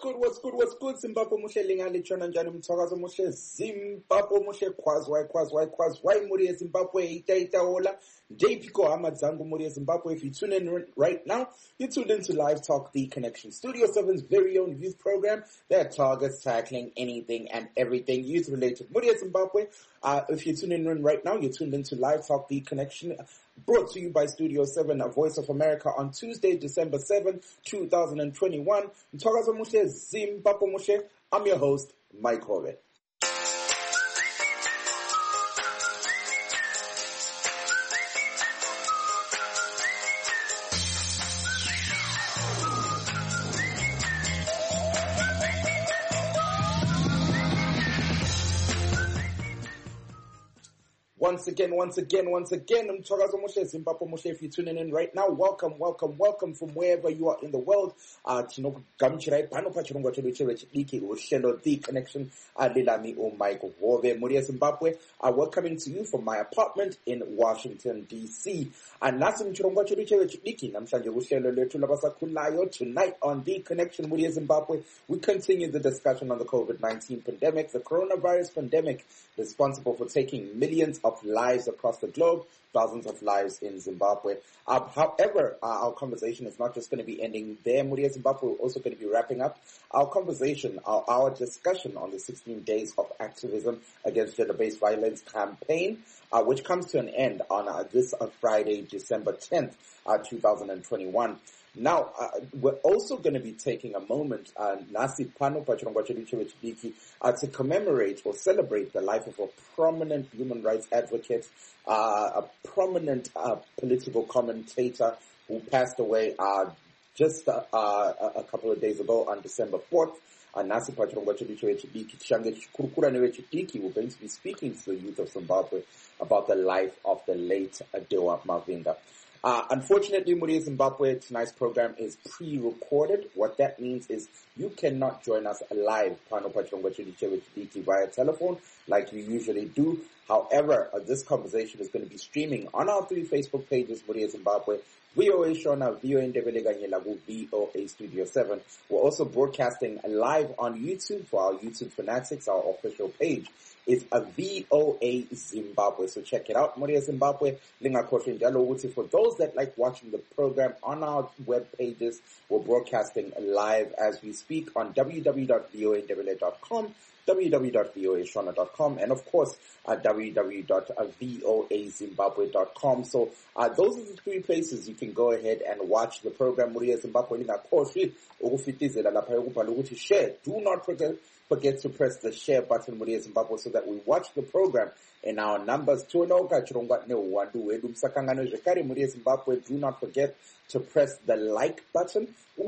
What's good? Zimbabwe muhle lingale tshona njani mthakazo muhle Zimbabwe muhle khwazwai muri eZimbabwe ita hola JP Kohama Zangu muri eZimbabwe. If you tune in right now, you're tuned into Live Talk, The Connection, Studio 7's very own youth program that targets tackling anything and everything youth related. Muri eZimbabwe. If you're tuning in right now, you're tuned into Live Talk, The Connection, brought to you by Studio 7, a Voice of America, on Tuesday, December 7th, 2021. Mthakazo muhle Zimbabwe muhle. I'm your host, Mike Hovet. Once again, Mthakazo muhle Zimbabwe muhle. If you're tuning in right now, welcome from wherever you are in the world. Tinokugamuchirai pano pachirongwa chedu chevechidiki uhlelo The Connection alilami Mike Hove muri eZimbabwe. We're coming to you from my apartment in Washington DC. Nasi mchirongwa chedu chevechidiki namhlanje uhlelo lwethu labasakhulayo. Tonight on The Connection muri eZimbabwe, we continue the discussion on the COVID-19 pandemic, the coronavirus pandemic, responsible for taking millions of lives across the globe, thousands of lives in Zimbabwe. However, our conversation is not just going to be ending there, Muri Zimbabwe. We're also going to be wrapping up our conversation, our discussion on the 16 days of activism against gender-based violence campaign, which comes to an end on this Friday, December 10th, 2021. Now, we're also going to be taking a moment, Nasi Pano Pachirongwa Chedu Chevechidiki, to commemorate or celebrate the life of a prominent human rights advocate, a prominent political commentator who passed away just a couple of days ago on December 4th. Nasi Pachirongwa Chedu Chevechidiki, Tshange Kurukura Nevechidiki, we're going to be speaking to the youth of Zimbabwe about the life of the late Adewa Mavinga. Unfortunately, Muri Zimbabwe, tonight's program is pre-recorded. What that means is you cannot join us live via telephone like you usually do. However, this conversation is going to be streaming on our 3 Facebook pages, Muri Zimbabwe, VOA Shona, VOA Ndebele Lagu, VOA Studio 7. We're also broadcasting live on YouTube for our YouTube fanatics. Our official page is a VOA Zimbabwe. So check it out, Muri Zimbabwe. For those that like watching the program on our web pages, we're broadcasting live as we speak on www.voandebele.com, www.voashona.com, and of course, www.voazimbabwe.com. So, those are the 3 places you can go ahead and watch the program. Share. Do not forget to press the share button, Muri Zimbabwe, so that we watch the program in our numbers. Do not forget to press the like button.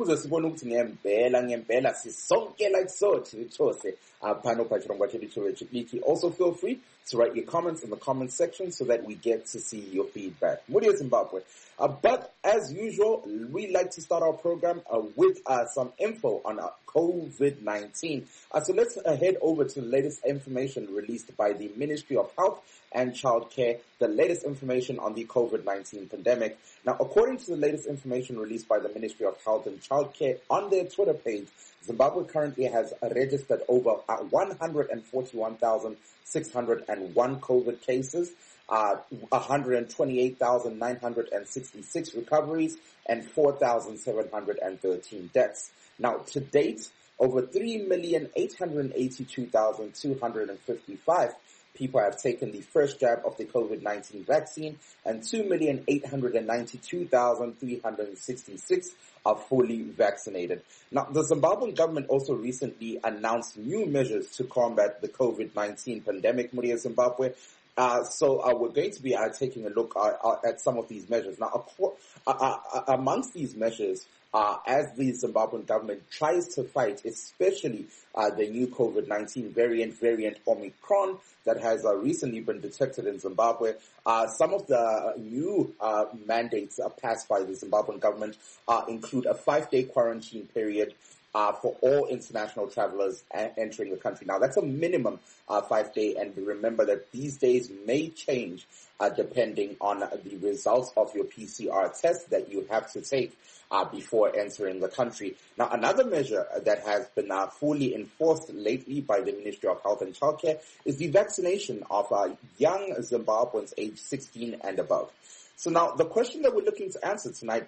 Also feel free to write your comments in the comment section so that we get to see your feedback. Muri Zimbabwe. But as usual, we like to start our program with some info on COVID-19. So let's head over to the latest information released by the Ministry of Health and Child Care, the latest information on the COVID-19 pandemic. Now, according to the latest information released by the Ministry of Health and Child Care on their Twitter page, Zimbabwe currently has registered over 141,601 COVID cases, 128,966 recoveries, and 4,713 deaths. Now, to date, over 3,882,255 people have taken the first jab of the COVID-19 vaccine, and 2,892,366 are fully vaccinated. Now, the Zimbabwean government also recently announced new measures to combat the COVID-19 pandemic, Muri Zimbabwe. So we're going to be taking a look at some of these measures. Now, amongst these measures, as the Zimbabwean government tries to fight, especially the new COVID-19 variant Omicron that has recently been detected in Zimbabwe. Some of the new mandates passed by the Zimbabwean government include a 5-day quarantine period, for all international travelers entering the country. Now, that's a minimum 5-day, and remember that these days may change depending on the results of your PCR test that you have to take before entering the country. Now, another measure that has been fully enforced lately by the Ministry of Health and Childcare is the vaccination of young Zimbabweans aged 16 and above. So now, the question that we're looking to answer tonight,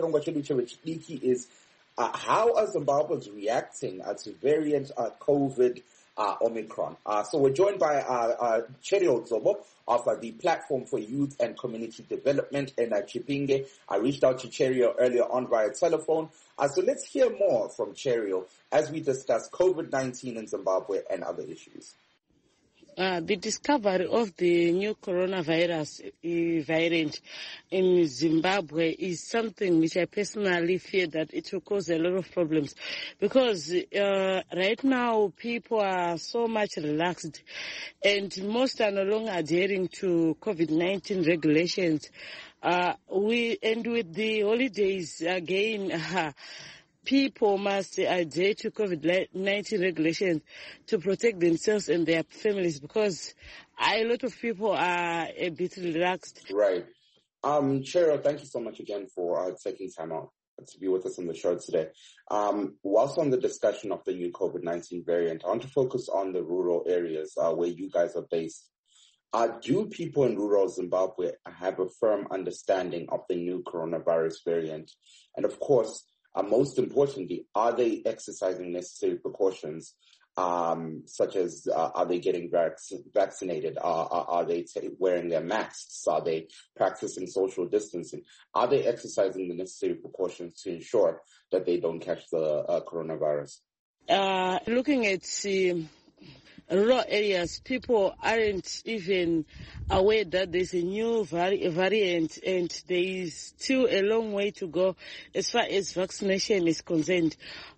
is how are Zimbabweans reacting to variant COVID Omicron? So we're joined by Cheryl Zobo of the Platform for Youth and Community Development in Chipinge. I reached out to Cheryl earlier on via telephone. So let's hear more from Cheryl as we discuss COVID-19 in Zimbabwe and other issues. The discovery of the new coronavirus variant in Zimbabwe is something which I personally fear that it will cause a lot of problems, because right now people are so much relaxed and most are no longer adhering to COVID-19 regulations. And with the holidays again, people must adhere to COVID-19 regulations to protect themselves and their families, because a lot of people are a bit relaxed. Right. Cheryl, thank you so much again for taking time out to be with us on the show today. Whilst on the discussion of the new COVID-19 variant, I want to focus on the rural areas where you guys are based. Do people in rural Zimbabwe have a firm understanding of the new coronavirus variant? And of course, most importantly, are they exercising necessary precautions, such as are they getting vaccinated? Are they wearing their masks? Are they practicing social distancing? Are they exercising the necessary precautions to ensure that they don't catch the coronavirus? Looking at rural areas, people aren't even aware that there's a new variant, and there is still a long way to go as far as vaccination is concerned.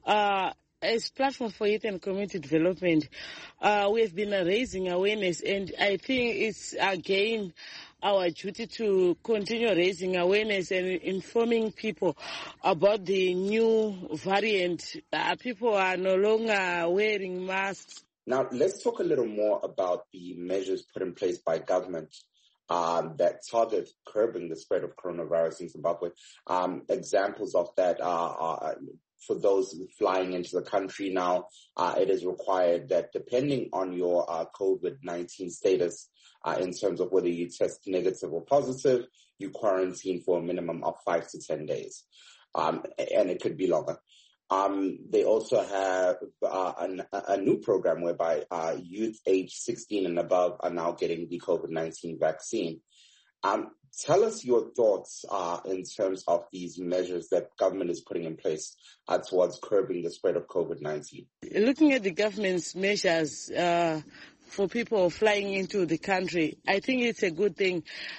As Platform for Youth and Community Development, we have been raising awareness, and I think it's again our duty to continue raising awareness and informing people about the new variant. People are no longer wearing masks. Now, let's talk a little more about the measures put in place by government that target curbing the spread of coronavirus in Zimbabwe. Examples of that are for those flying into the country now, it is required that depending on your COVID-19 status, in terms of whether you test negative or positive, you quarantine for a minimum of 5 to 10 days. And it could be longer. They also have a new program whereby youth aged 16 and above are now getting the COVID-19 vaccine. Tell us your thoughts in terms of these measures that government is putting in place towards curbing the spread of COVID-19. Looking at the government's measures for people flying into the country, I think it's a good thing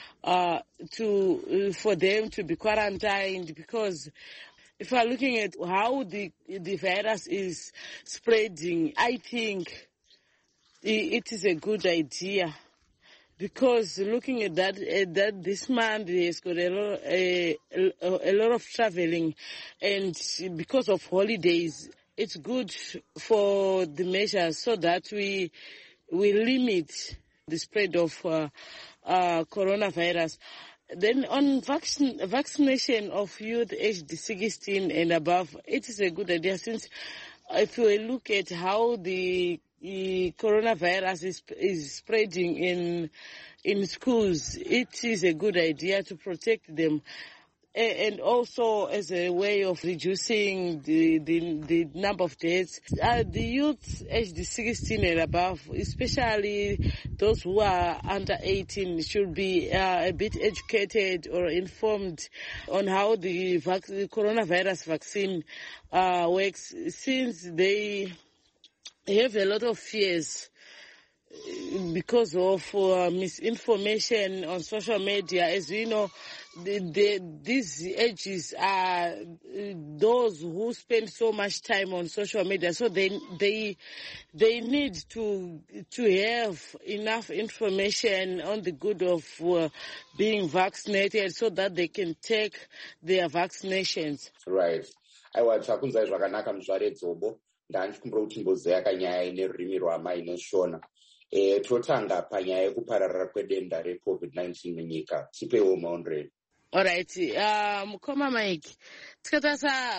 for them to be quarantined, because if we're looking at how the virus is spreading, I think it is a good idea, because looking at that this month has got a lot of traveling, and because of holidays, it's good for the measures so that we limit the spread of coronavirus. Then on vaccination of youth aged 16 and above, it is a good idea, since if we look at how the coronavirus is spreading in schools, it is a good idea to protect them. And also as a way of reducing the number of deaths. The youth aged 16 and above, especially those who are under 18, should be a bit educated or informed on how the coronavirus vaccine works, since they have a lot of fears because of misinformation on social media. As we know, these ages are those who spend so much time on social media, so they need to have enough information on the good of being vaccinated so that they can take their vaccinations. Right. aiwa chakunzai zvakanaka muzvare dzobo. Ndanchikumbira kuti timbozeya kanyaya inerurimi rwamai neshona. Totanga panyaya yekupararira kwedenda reCovid-19 munyika. Tipeiwo maondero. Alright, mukoma Mike, tikatarisa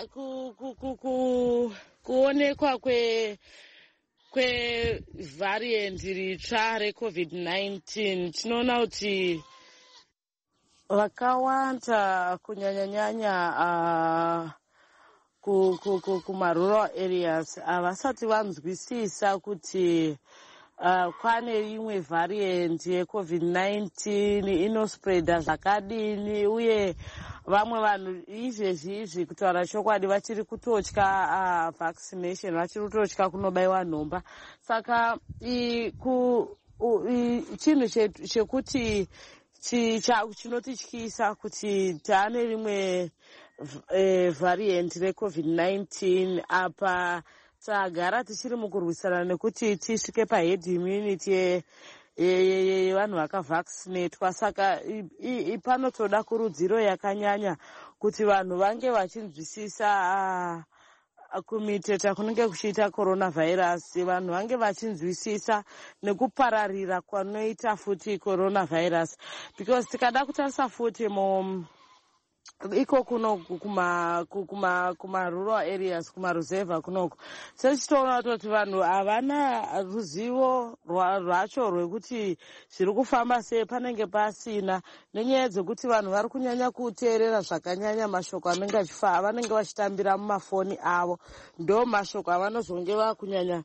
kuonekwa kwevariant ritsva reCovid-19 tinoona kuti vakawanda kunyanya-nyanya kumarural areas havasati vanzwisisa kuti kwane imwe variant yeCovid-19 inospreada zvakadini, uye vamwe vanhu izvezvi kutaura chokwadi vachiri kutotya vaccination, vachiri kutotya kunobaiwa nhomba. Saka chinhu chekuti chinotityisa kuti taane rimwe variant reCovid-19 apa tagara tichiri mukurwisana nekuti tisvike paherd immunity yevanhu vakavaccinatwa. Saka panotoda kurudziro yakanyanya kuti vanhu vange vachinzwisisa kumiteta kunenge kuchiita coronavirus, vanhu vange vachinzwisisa nekupararira kwanoita futi coronavirus, because tikada kutarisa futi iko kunoku kuma rural areas, kumaruzevha kunoku, sechitoona kuti vanhu havana ruzivo rwacho rwekuti zviri kufamba sei, panenge pasina, nenyaya dzekuti vanhu vari kunyanya kuteerera zvakanyanya mashoko vanenge vachitambira mumafoni avo, ndo mashoko avanozonge vakunyanya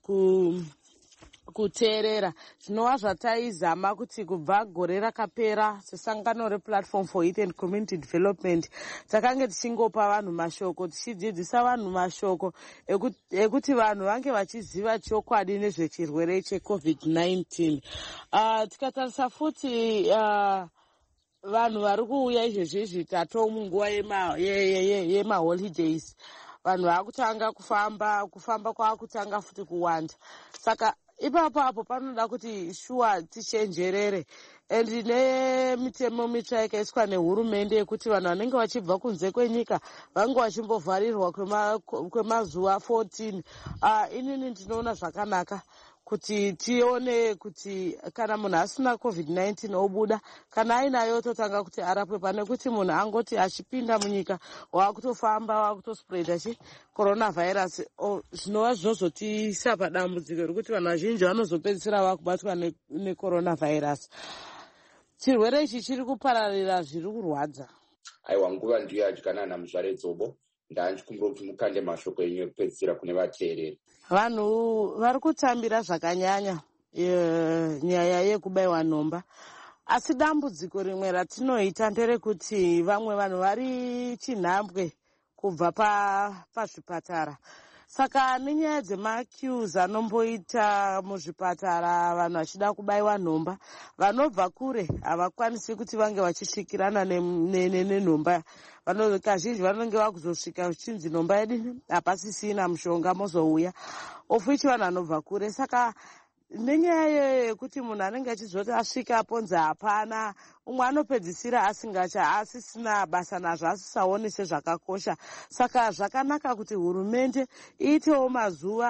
kuteerera. Zvinova zvataizama kuti kubva gore rakapera sesangano replatform for youth and community development takange tichingopa vanhu mashoko, tichidzidzisa vanhu mashoko ekuti vanhu vange vachiziva chokwadi nezvechirwere cheCovid-19. Tikatarisa futi vanhu vari kuuya izvezvi tato munguva yemaholidays, vanhu vakutanga kufamba kwakutanga futi kuwanda. Saka ipapo apo panoda kuti shuwa tichenjerere, and nemitemo mitsva yakaiswa nehurumende yekuti vanhu vanenge vachibva kunze kwenyika vange vachimbovharirwa kwemazuva 14. Inini ndinoona zvakanaka kuti tione kuti kana munhu asina COVID-19 obuda, kana ainayo totanga kuti arapwe, pane kuti munhu angoti achipinda munyika wakutofamba wakutospreada coronavirus. Zvinova zvinozotisa padambudziko rekuti vanhu vazhinji vanozopedzisira vakubatwa necoronavirus. Chirwere ichi chiri kupararira zviri kurwadza. Aiwa, nguva ndiyo yadyanana muzvare dzobo. Ndanchikumbira kuti mukande mashoko enyu ekupedzisira kune vateereri. Vanhu vari kutambira zvakanyanya nyaya yekubayiwa nhomba, asi dambudziko rimwe ratinoita nderekuti vamwe vanhu vari chinhambwe kubva pazvipatara. Saka nenyaya dzemaqueues anomboita muzvipatara vanhu vachida kubayiwa nhomba, vanobva kure havakwanisi kuti vange vachisvikirana nenhomba. Kazhinji vanenge vakuzosvika zvichinzi nhomba yedu hapasisina mushonga mozouya, of which vanhu vanobva kure. Saka nenyaya yekuti munhu anenge achizoti asvika aponzi hapana, umwe anopedzisira asisina basa nazvo, asisaoni sezvakakosha. Saka zvakanaka kuti hurumende iitewo mazuva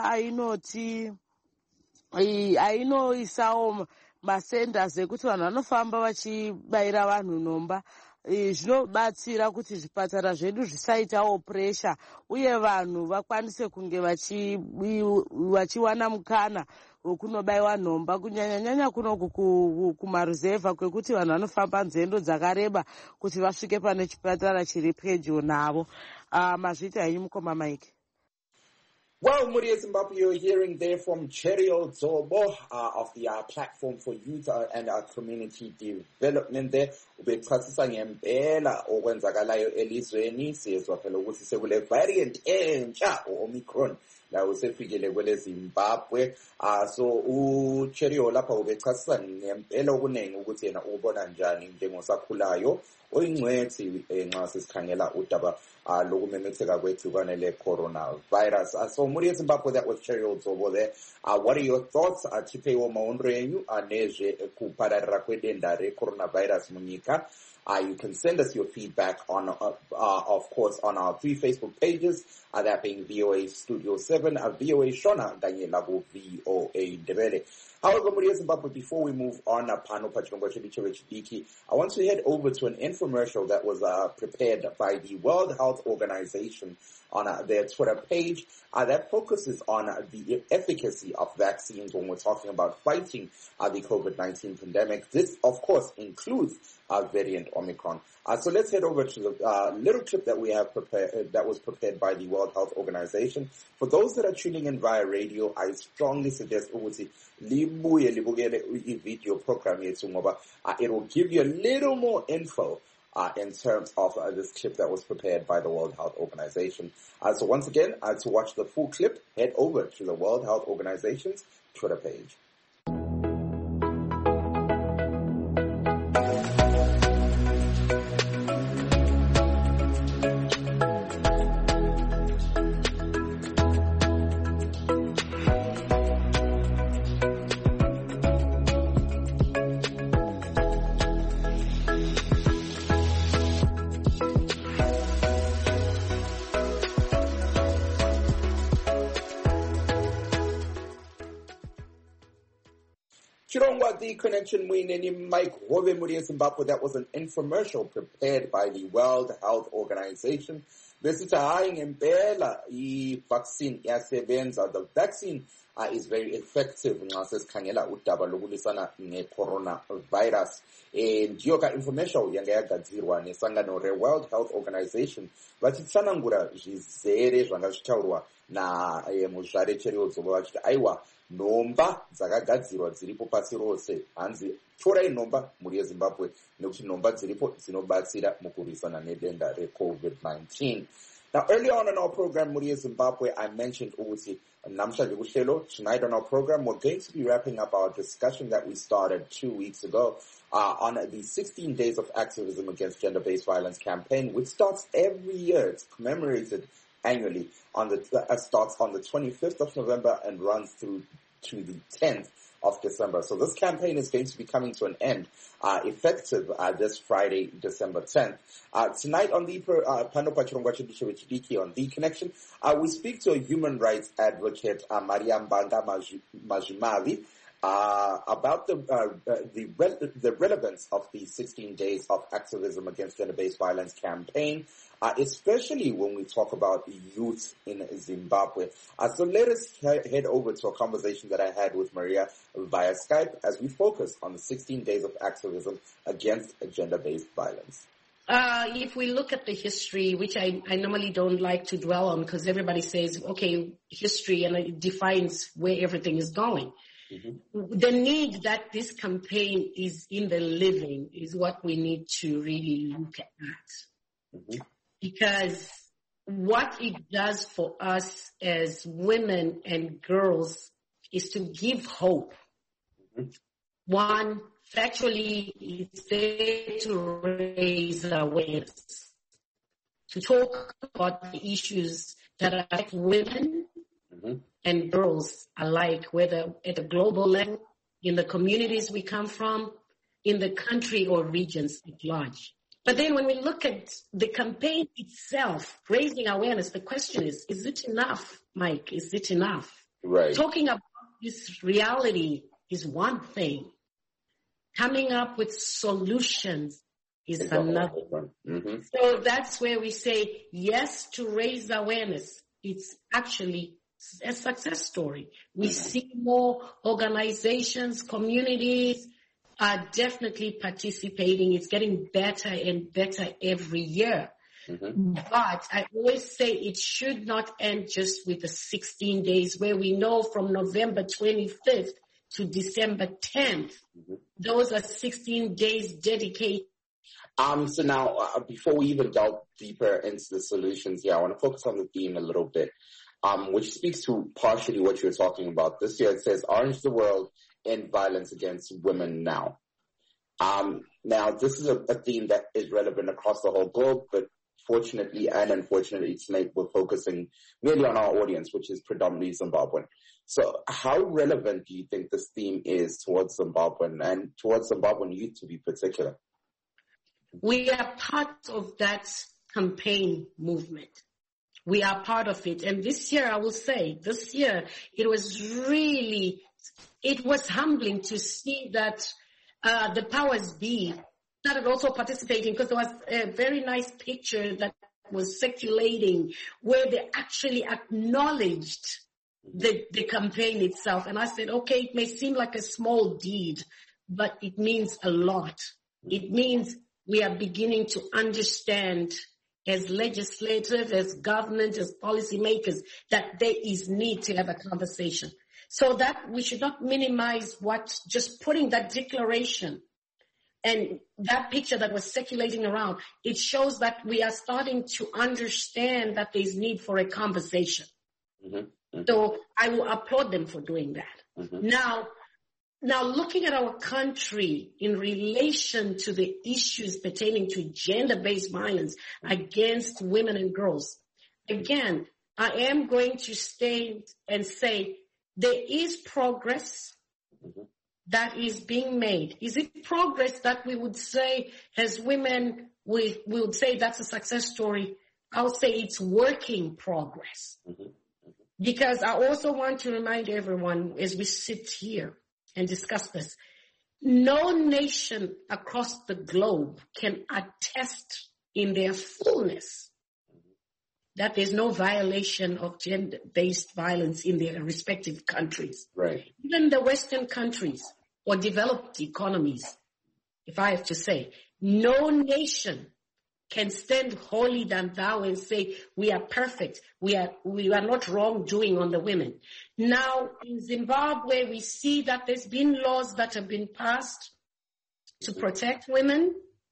ainoisawo masenders ekuti vanhu vanofamba vachibayira vanhu nhomba. Zvinobatsira kuti zvipatara zvedu zvisaitawo pressure, uye vanhu vakwanise kunge vachiwana mukana wekunobayiwa nhomba, kunyanya-nyanya kunoku kumaruzevha kwekuti vanhu vanofamba nzendo dzakareba kuti vasvike pane chipatara chiri pedyo navo. Mazvita henyu mukoma Mike. Well, Muri Zimbabwe, you're hearing there from Cheryl Zobo of the Platform for Youth and Community Development there. Ubexhasisa ngempela okwenzakalayo elizweni, siyezwa phela ukuthi sekule variant entsha Omicron la usefikele kwele Zimbabwe. So uCheryl lapha ubexhasisa ngempela okunengi ukuthi yena ubona njani njengosakhulayo oyingcwethi nxa sesikhangela udaba lokumemetheka kwegciwane le-coronavirus. So Muri Zimbabwe, that was Cheryl Zobo there. What are your thoughts? Tipeiwo maondro enyu nezve kupararira kwedenda re-coronavirus munyika. You can send us your feedback on, of course, on our 3 Facebook pages, that being VOA Studio 7, VOA Shona, kanye naku VOA Ndebele. However, Muria Zimbabwe, before we move on, Pano Pachirongwa Chidiki, I want to head over to an infomercial that was prepared by the World Health Organization on their Twitter page that focuses on the efficacy of vaccines when we're talking about fighting the COVID-19 pandemic. This, of course, includes variant Omicron. So let's head over to the little clip that we have prepared, that was prepared by the World Health Organization. For those that are tuning in via radio, I strongly suggest ukuthi libuye libukele i-video program yethu ngoba it will give you a little more info in terms of this clip that was prepared by the World Health Organization. So once again, to watch the full clip, head over to the World Health Organization's Twitter page. Chirongwa, the connection winning Mike Hove Muria Zimbabwe. That was an infomercial prepared by the World Health Organization. The vaccine the vaccine is very effective says khangela udaba lokulisana coronavirus. And yoga information yanga yagadzirwa nesangano reWorld Health Organization vachitsanangura zvizere zvanga zvitaurwa na muzvare cheriodzo vachiti aiwa nomba dzakagadzirwa dziripo pasi rose hanzi torai nomba muri yeZimbabwe nekuti nomba dziripo dzinobatsira mukurwisana nedenda reCovid-19. Now, earlier on in our program, Muria Zimbabwe, I mentioned Uzi Namshadi Kushelo. Tonight on our program, we're going to be wrapping up our discussion that we started 2 weeks ago on the 16 Days of Activism Against Gender-Based Violence campaign, which starts every year. It's commemorated annually. Starts on the 25th of November and runs through to the 10th of December. So this campaign is going to be coming to an end, effective this Friday, December 10th. Tonight on the Pano Pachirongwa Chidiki on The Connection, we speak to a human rights advocate, Maria Mbanga Majimavi, about the relevance of the 16 Days of Activism Against Gender-Based Violence campaign, especially when we talk about youth in Zimbabwe. So let us head over to a conversation that I had with Maria via Skype as we focus on the 16 Days of Activism Against Gender-Based Violence. If we look at the history, which I normally don't like to dwell on because everybody says, okay, history, and it defines where everything is going. Mm-hmm. The need that this campaign is in the living is what we need to really look at. Mm-hmm. Because what it does for us as women and girls is to give hope. Mm-hmm. One, factually, it's there to raise awareness, to talk about the issues that affect women mm-hmm. and girls alike, whether at a global level, in the communities we come from, in the country or regions at large. But then when we look at the campaign itself, raising awareness, the question is it enough, Mike? Is it enough? Right. Talking about this reality is one thing. Coming up with solutions is another one. Mm-hmm. So that's where we say yes to raise awareness. It's actually a success story. We mm-hmm. see more organizations, communities are definitely participating. It's getting better and better every year. Mm-hmm. But I always say it should not end just with the 16 days where we know from November 25th to December 10th. Mm-hmm. Those are 16 days dedicated. So now, before we even delve deeper into the solutions here, I want to focus on the theme a little bit, which speaks to partially what you're talking about. This year it says, Orange the World, End Violence Against Women Now. Now, this is a theme that is relevant across the whole globe, but fortunately and unfortunately tonight we're focusing mainly on our audience, which is predominantly Zimbabwean. So how relevant do you think this theme is towards Zimbabwean and towards Zimbabwean youth to be particular? We are part of that campaign movement. We are part of it. And this year, I will say, it was humbling to see that the powers be started also participating, because there was a very nice picture that was circulating where they actually acknowledged the campaign itself. And I said, okay, it may seem like a small deed, but it means a lot. It means we are beginning to understand as legislators, as government, as policymakers, that there is need to have a conversation. So that we should not minimize what just putting that declaration and that picture that was circulating around. It shows that we are starting to understand that there's need for a conversation. So I will applaud them for doing that. Now looking at our country in relation to the issues pertaining to gender-based violence against women and girls, again, I am going to state and say there is progress that is being made. Is it progress that we would say as women, we would say that's a success story? I would say it's working progress. Because I also want to remind everyone as we sit here and discuss this, no nation across the globe can attest in their fullness that there's no violation of gender-based violence in their respective countries. Right. Even the Western countries or developed economies, if I have to say, no nation can stand holier than thou and say, we are perfect. We are not wrongdoing on the women. Now, in Zimbabwe, we see that there's been laws that have been passed to protect women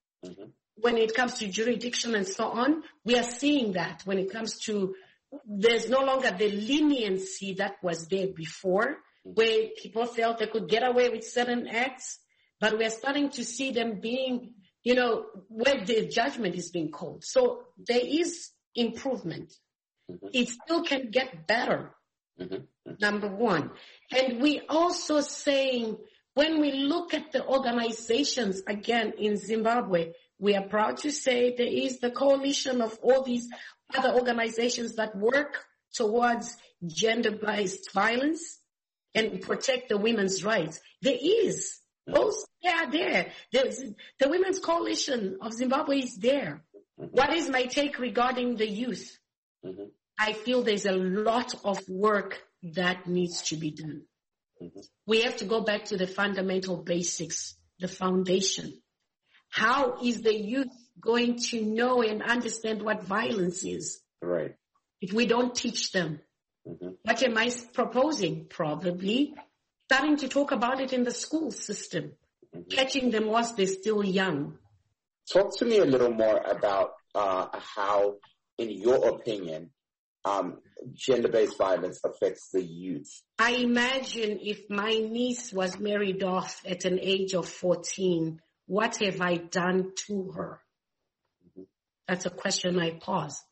when it comes to jurisdiction and so on. We are seeing that when it comes to, there's no longer the leniency that was there before, where people felt they could get away with certain acts, but we are starting to see them being, where the judgment is being called. So there is improvement. It still can get better, number one. And we also saying, when we look at the organizations, again, in Zimbabwe, we are proud to say there is the coalition of all these other organizations that work towards gender-based violence and protect the women's rights. There is. Those, they are there. The Women's Coalition of Zimbabwe is there. What is my take regarding the youth? I feel there's a lot of work that needs to be done. We have to go back to the fundamental basics, the foundation. How is the youth going to know and understand what violence is? Right. If we don't teach them. What am I proposing? Probably starting to talk about it in the school system, catching them whilst they're still young. Talk to me a little more about how, in your opinion, gender-based violence affects the youth. I imagine if my niece was married off at an age of 14, what have I done to her? That's a question I pause.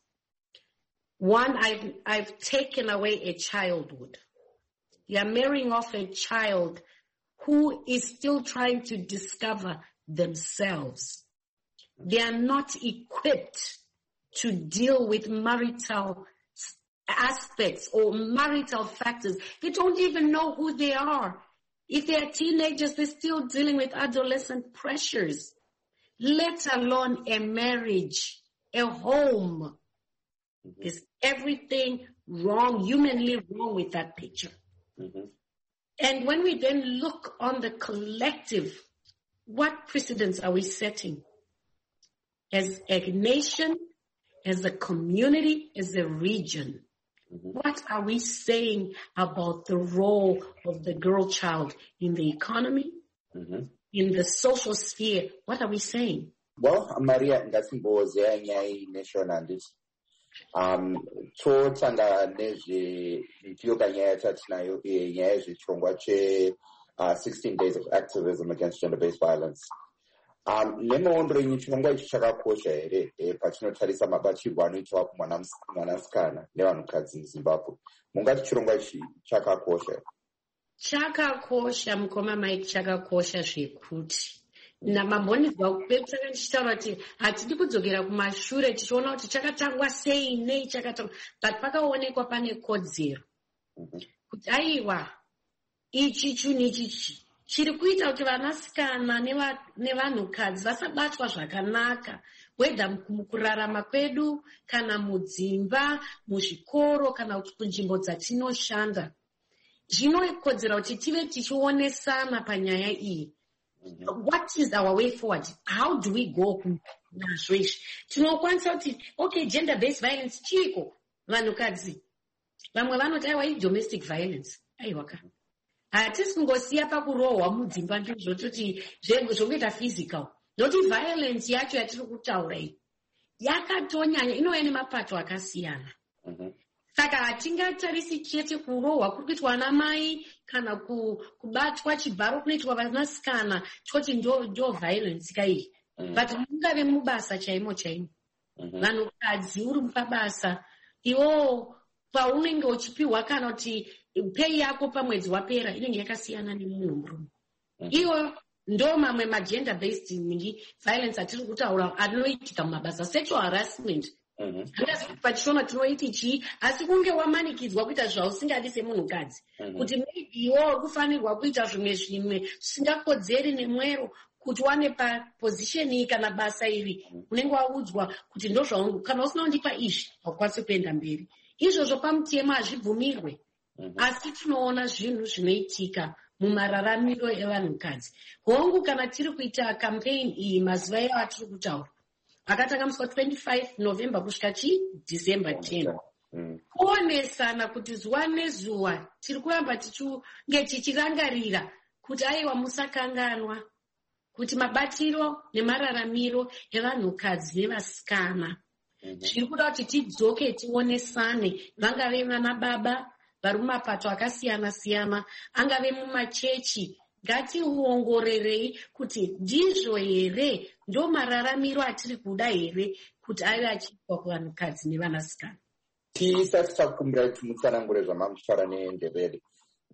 One, I've taken away a childhood. You're marrying off a child who is still trying to discover themselves. They are not equipped to deal with marital aspects or marital factors. They don't even know who they are. If they are teenagers, they're still dealing with adolescent pressures, let alone a marriage, a home. There's everything wrong, humanly wrong with that picture. And when we then look on the collective, what precedents are we setting? As a nation, as a community, as a region, what are we saying about the role of the girl child in the economy, in the social sphere? What are we saying? Well, Maria ngasimboze nyai national totanga nezvityoka nyaya yatinayo nyaya yezvichirongwa 16 days of activism against gender-based violence. Nemuondo renyu chirongwa ichi chakakosha here patinotarisa mabatirwo anoitwa kumwanasikana nevanhukadzi muZimbabwe. Mungati chirongwa ichi chakakosha? Chakakosha, mukoma Mike, chakakosha zvekuti namambonidzwa kupedzisira ndichitaura kuti hatidi kudzokera kumashure tichiona kuti chakatangwa sei nei chakatangwa, but pakaonekwa pane kodzero kuti aiwa ichi chinhu ichichi chiri kuita kuti vanasikana nevanhukadzi vasabatwa zvakanaka, wedha mukurarama kwedu kana mudzimba, muzvikoro kana kuti kunzvimbo dzatinoshanda. Zvinokodzera kuti tive tichionesana panyaya iyi. What is our way forward? How do we go nazvo izvi? Tinokwanisa kuti okay, gender based violence chiko vanhukadzi vamwe vanoti aiwa domestic violence. Aiwaka hatisi kungosiya pakurohwa mudzimba ndizvototi zvongoita physical, noti violence yacho yatiri kutaura iyi yakatonyanya, inouya nemapato akasiyana. Saka hatingatarisi chete kurohwa kuri kuitwa anamai kana kubatwa chibharo kunoitwa vanasikana toti ndo violence kai. But mungave mubasa chaimo chaimo, vanhukadzi uri pabasa iwo paunenge uchipiwa kana kuti pei yako pamwedzi wapera inenge yakasiyana nemunhu murume. Iwo ndo mamwe magender based violence atiri kutaura anoitika mumabasa, sexual harassment. Handasi pachishoma tinoiti chii, asi kunge wamanikidzwa kuita zvausingadi semunhukadzi, kuti maybe iwo kufanirwa kuita zvimwe zvisingakodzeri nemwero kuti wane paposition iyi kana basa iri unenge waudzwa kuti ndo zvaungu, kana usina kundipa izvi haukwanisi kuenda mberi. Izvozvo pamutemo hazvibvumirwe, asi tinoona zvinhu zvinoitika mumararamiro evanhukadzi. Hongu kana tiri kuita campaign iyi mazuva eyo atiri kutaura akatanga musi 25 November kusvika December 10. Kuonesana kuti zuva nezuva tiri kuramba tichinge tichirangarira kuti aiwa musakanganwa kuti mabatiro nemararamiro evanhukadzi nevasikana zviri kuda kuti tidzoke tionesane, vangave vana baba vari mumapato akasiyana siyana, angave mumachechi. Ngationgorerei kuti ndizvo here, ndo mararamiro atiri kuda here kuti ave achiitwa kuvanhukadzi nevanasikana. Tisati takumbira kuti mutsanangure zvamamutaura neNdebele,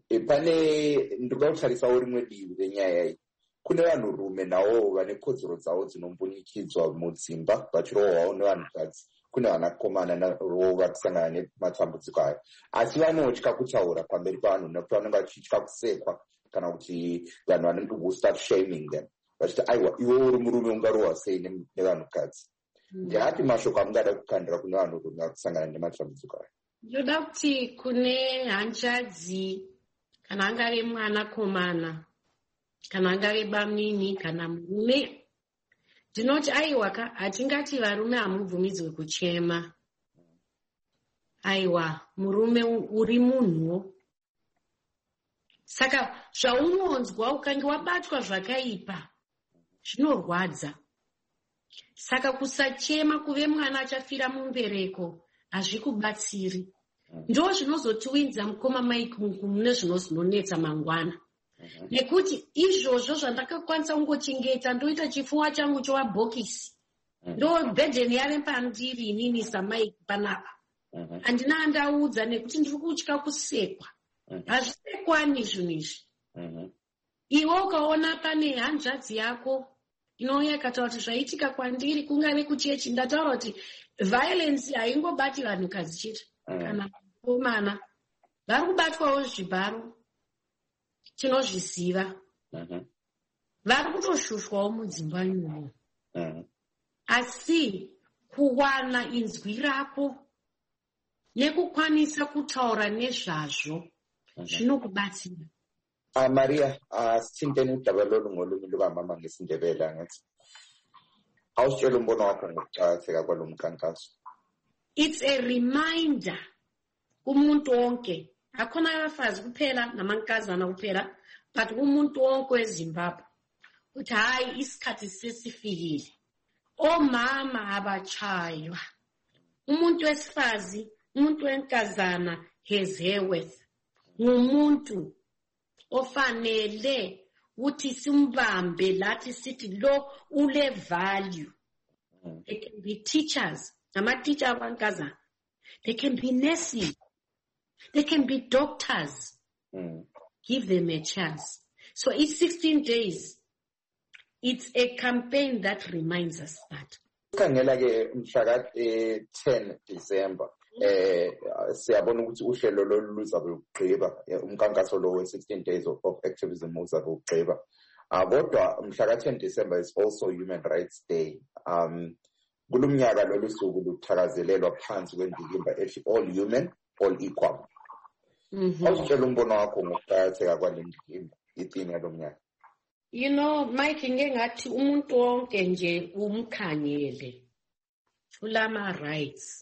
pane ndinoda kutarisawo rimwe divi renyaya iyi. Kune vanhurume navo vane kodzero dzavo dzinombunikidzwa mudzimba vachirohwawo nevanhukadzi. Kune vanakomana navo vakusangana nematambudziko aya, asi vanotya kutaura pamberi pavanhu nekuti vanenge vachitya kusekwa kana kuti vanhu vanenge start shaming them vachiti aiwa iwe uri murume ungarohwa sei nevanhukadzi. Ndeyati mashoko amungada kukandira kune vanhurume vakusangana nematambudziko aya? Ndoda kuti kune hanzvadzi kana angave mwanakomana kana angave bamini kana murume, ndinoti aiwa hatingati varume hamubvumidzwe kuchema. Aiwa murume uri munhuwo. Saka zvaunonzwa ukange wabatwa zvakaipa zvinorwadza. Saka kusachema kuve mwana achafira mumbereko hazvikubatsiri. Ndo zvinozotiwinza mukoma maikungu mune zvinonetsa mangwana. Nekuti izvozvo zvandakakwanisa kungochengeta ndoita chifuwa changu chowabhokisi. Ndo bhedheni yave pandiri inini samai panapa. Handina andaudza nekuti ndiri kutya kusekwa. Hazvisekwani zvinhu izvi. Iwe ukaona pane hanzvadzi yako inouya ikataura kuti zvaitika kwandiri kungave kuchechi, ndataura kuti violence haingobati vanhukadzi chete kana vakomana vari kubatwawo zvibharo, tinozviziva. Vari kutoshushwawo mudzimba imomo. Asi kuwana inzwi rako nekukwanisa kutaura nezvazvo zvinokubatsira. Maria, sithinteni udaba lolungo lwamama ngesiNdebele angithi. Awusitshela umbono wakho ngokuqakatheka kwalo mkhankaso. It's a reminder kumuntu wonke, akhona abafazi kuphela namankazana kuphela, but kumuntu wonke weZimbabwe ukuthi hayi isikhathi sesifikile. Omama abatshaywa. Umuntu wesifazi, umuntu wenkazana has her worth. Ngumuntu ofanele uthi simbambe lathi sithi lo ule value. They can be teachers, nama-teacher abankazana. They can be nurses. They can be doctors. Give them a chance. So it's 16 days. it's a campaign that reminds us that. Khangela ke mhla 10 December siyabona ukuthi uhlelo lolu luzabe ugqiba umkankaso lo 16 days of activism uzabe ugqiba kodwa mhla 10 December is also Human Rights Day. Kulumnyaka lolu suku luthakazelelwa phansi kwendikimba ethi all human, all equal. Awusitshela umbono wakho ngokuqakatheka kwale ndikimba ithini yalomnyaka? You know, Mike, ngengathi umuntu wonke nje umkhangele ulama rights.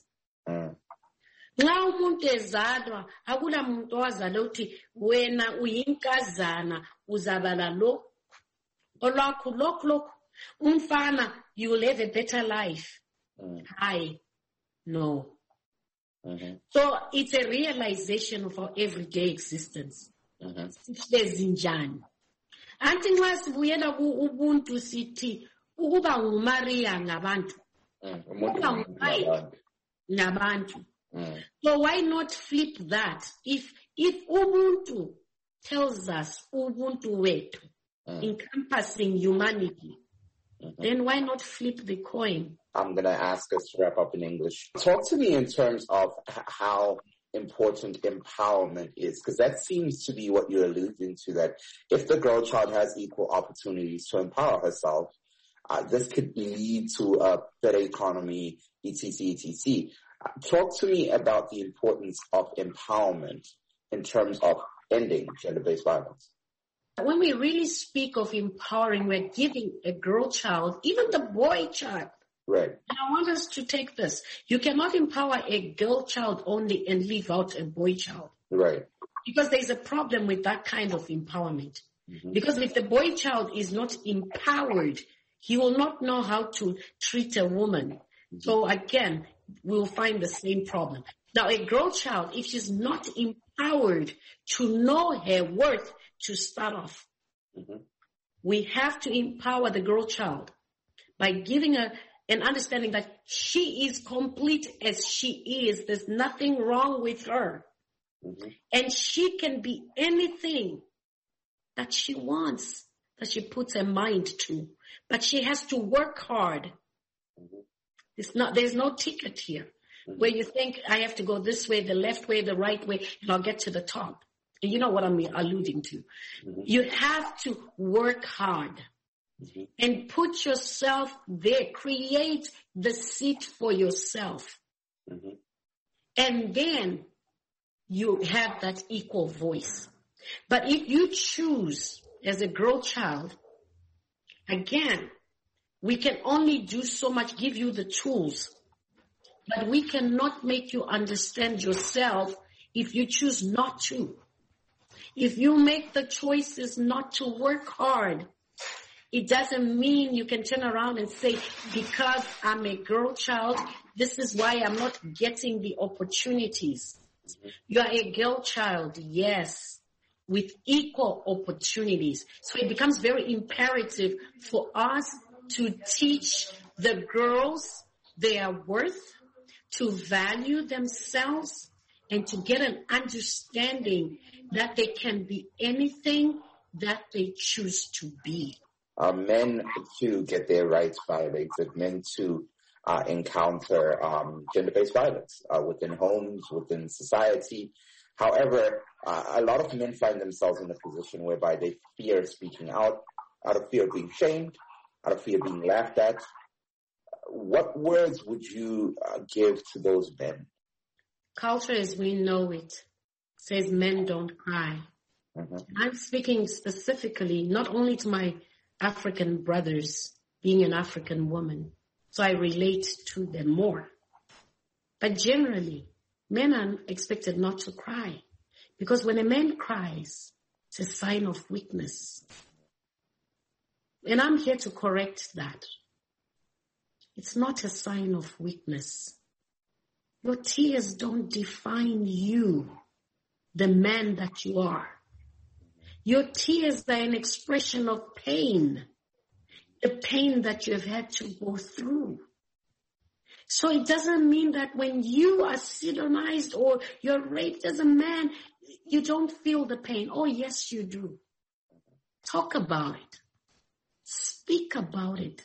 Nxa umuntu ezalwa akula muntu owazalwa uthi wena uyinkazana uzabala lo olwakho lokho umfana you will have a better life. Hi. No. So it's a realization of our everyday existence. Sihlezi njani. Anti nxa sibuyela ku-ubuntu sithi ukuba nguMaria ngabantu. Ukuba ngabantu. So why not flip that? If ubuntu tells us ubuntu wethu, encompassing humanity, then why not flip the coin? I'm going to ask us to wrap up in English. Talk to me in terms of how important empowerment is, because that seems to be what you're alluding to, that if the girl child has equal opportunities to empower herself, this could lead to a better economy, etc. Talk to me about the importance of empowerment in terms of ending gender-based violence. When we really speak of empowering, we're giving a girl child, even the boy child. Right. And I want us to take this. You cannot empower a girl child only and leave out a boy child. Right. Because there's a problem with that kind of empowerment. Because if the boy child is not empowered, he will not know how to treat a woman. So again, we'll find the same problem. Now, a girl child, if she's not empowered to know her worth to start off, we have to empower the girl child by giving her an understanding that she is complete as she is. There's nothing wrong with her. And she can be anything that she wants, that she puts her mind to. But she has to work hard. There's no ticket here where you think I have to go this way, the left way, the right way, and I'll get to the top. And you know what I'm alluding to. You have to work hard and put yourself there. Create the seat for yourself. And then you have that equal voice. But if you choose as a girl child, again, we can only do so much, give you the tools. But we cannot make you understand yourself if you choose not to. If you make the choices not to work hard, it doesn't mean you can turn around and say, because I'm a girl child, this is why I'm not getting the opportunities. You are a girl child, yes, with equal opportunities. So it becomes very imperative for us to teach the girls their worth, to value themselves, and to get an understanding that they can be anything that they choose to be. Men too get their rights violated. Men too encounter gender-based violence within homes, within society. However, a lot of men find themselves in a position whereby they fear speaking out of fear of being shamed, out of fear of being laughed at. What words would you give to those men? Culture as we know it says men don't cry. I'm speaking specifically not only to my African brothers, being an African woman, so I relate to them more. But generally, men are expected not to cry, because when a man cries, it's a sign of weakness. And I'm here to correct that. It's not a sign of weakness. Your tears don't define you, the man that you are. Your tears are an expression of pain, the pain that you've had to go through. So it doesn't mean that when you are sodomized or you're raped as a man, you don't feel the pain. Oh, yes, you do. Talk about it. speak about it.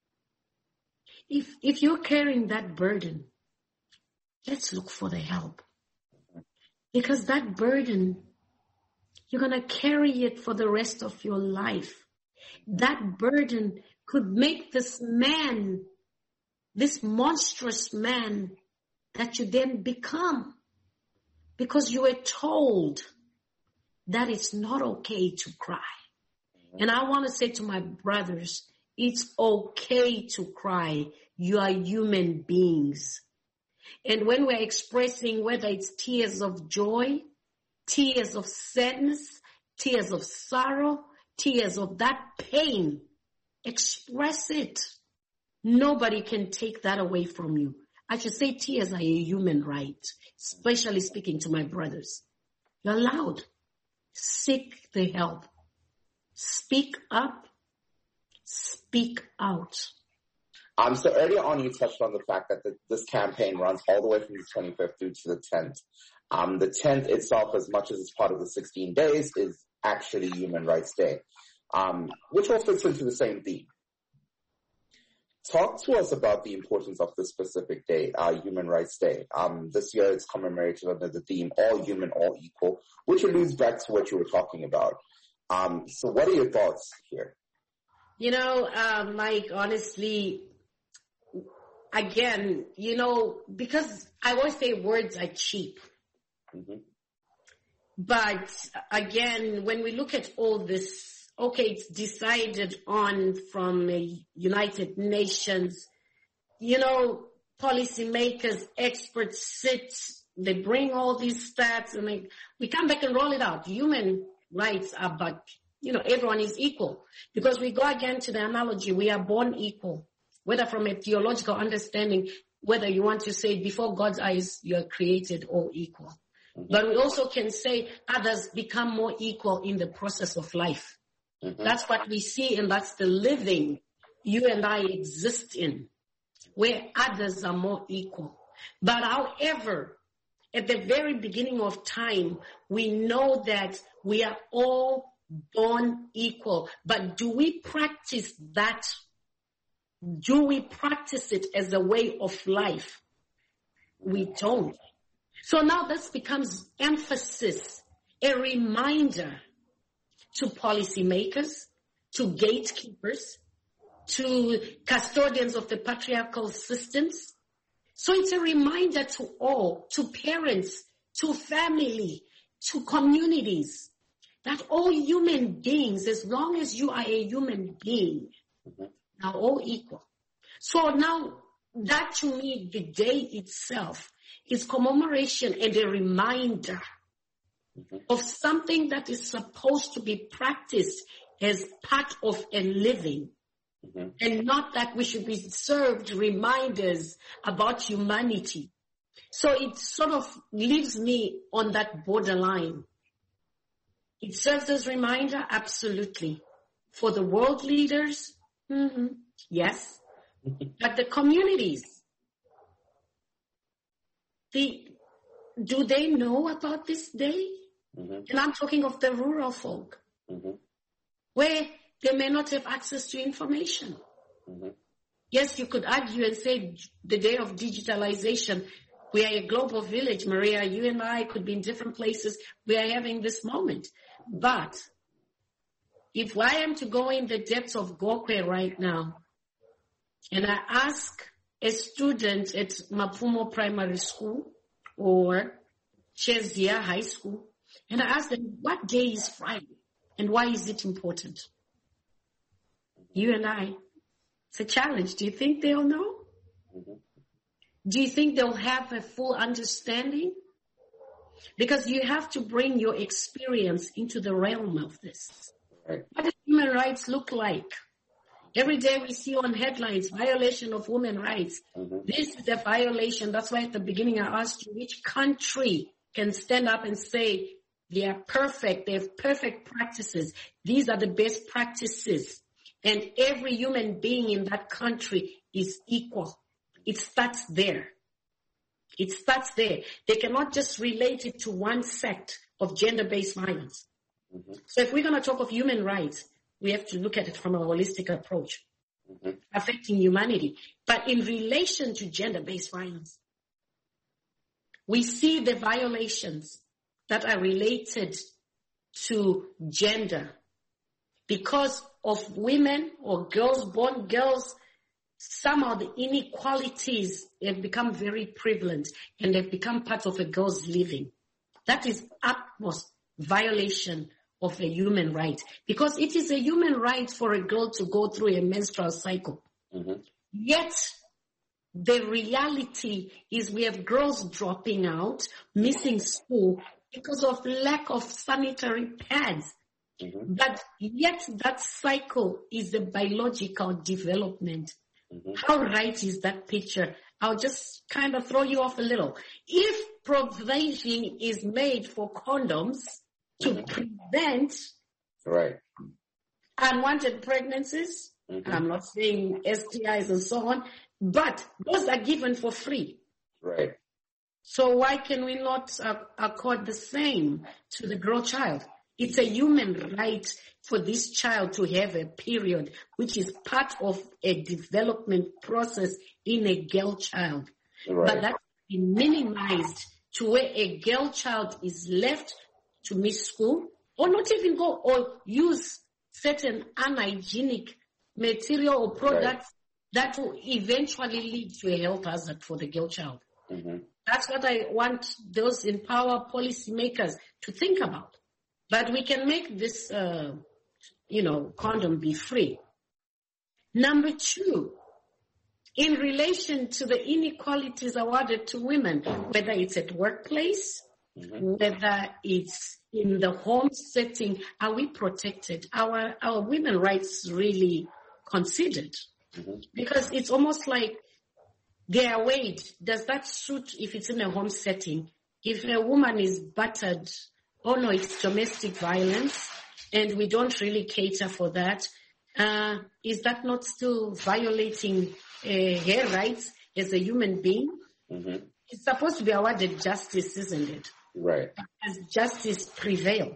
If you're carrying that burden, let's look for the help. Because that burden, you're going to carry it for the rest of your life. That burden could make this man, this monstrous man that you then become. Because you were told that it's not okay to cry. And I want to say to my brothers, it's okay to cry. You are human beings. And when we're expressing, whether it's tears of joy, tears of sadness, tears of sorrow, tears of that pain, express it. Nobody can take that away from you. I should say tears are a human right, especially speaking to my brothers. You're allowed. Seek the help. Speak up. Speak out. So earlier on, you touched on the fact that this campaign runs all the way from the 25th through to the 10th. The 10th itself, as much as it's part of the 16 days, is actually Human Rights Day, which all fits into the same theme. Talk to us about the importance of this specific day, Human Rights Day. This year it's commemorated under the theme, all human, all equal, which alludes back to what you were talking about. So what are your thoughts here? You know, Mike, honestly, again, you know, because I always say words are cheap. Mm-hmm. But again, when we look at all this, okay, it's decided on from United Nations, you know, policymakers, experts sit, they bring all these stats and we come back and roll it out. Human rights are, but, you know, everyone is equal. Because we go again to the analogy, we are born equal. Whether from a theological understanding, whether you want to say before God's eyes, you are created all equal. Mm-hmm. But we also can say others become more equal in the process of life. Mm-hmm. That's what we see, and that's the living you and I exist in, where others are more equal. But however, at the very beginning of time, we know that we are all born equal. But do we practice that? Do we practice it as a way of life? We don't. So now this becomes emphasis, a reminder to policymakers, to gatekeepers, to custodians of the patriarchal systems. So it's a reminder to all, to parents, to family, to communities, that all human beings, as long as you are a human being, are all equal. So now, that to me, the day itself is commemoration and a reminder of something that is supposed to be practiced as part of a living. And not that we should be served reminders about humanity. So it sort of leaves me on that borderline. It serves as reminder, absolutely. For the world leaders, yes. But the communities, do they know about this day? And I'm talking of the rural folk, where they may not have access to information. Yes, you could argue and say the day of digitalization, we are a global village. Maria, you and I could be in different places. We are having this moment. But if I am to go in the depths of Gokwe right now, and I ask a student at Mapumo Primary School or Chezia High School, and I ask them, what day is Friday and why is it important? You and I, it's a challenge. Do you think they'll know? Do you think they'll have a full understanding? Because you have to bring your experience into the realm of this. Right. What does human rights look like? Every day we see on headlines, violation of women's rights. This is a violation. That's why at the beginning I asked you, which country can stand up and say they are perfect, they have perfect practices. These are the best practices. And every human being in that country is equal. It starts there. It starts there. They cannot just relate it to one sect of gender-based violence. So if we're going to talk of human rights, we have to look at it from a holistic approach, affecting humanity. But in relation to gender-based violence, we see the violations that are related to gender because of women or girls, born girls. Somehow the inequalities have become very prevalent and they've become part of a girl's living. That is utmost violation of a human right, because it is a human right for a girl to go through a menstrual cycle. Yet the reality is we have girls dropping out, missing school because of lack of sanitary pads. But yet that cycle is a biological development. How right is that picture? I'll just kind of throw you off a little. If provision is made for condoms to prevent unwanted pregnancies, I'm not saying STIs and so on, but those are given for free. Right. So why can we not accord the same to the girl child? It's a human right for this child to have a period, which is part of a development process in a girl child. But that's been minimized to where a girl child is left to miss school or not even go or use certain unhygienic material or products that will eventually lead to a health hazard for the girl child. That's what I want those in power policymakers to think about. But we can make this, condom be free. Number two, in relation to the inequalities awarded to women, whether it's at workplace, whether it's in the home setting, are we protected? Our women rights really considered? Because it's almost like they are weighed. Does that suit if it's in a home setting? If a woman is battered, oh no, it's domestic violence, and we don't really cater for that. Is that not still violating her rights as a human being? It's supposed to be awarded justice, isn't it? Right. As justice prevail.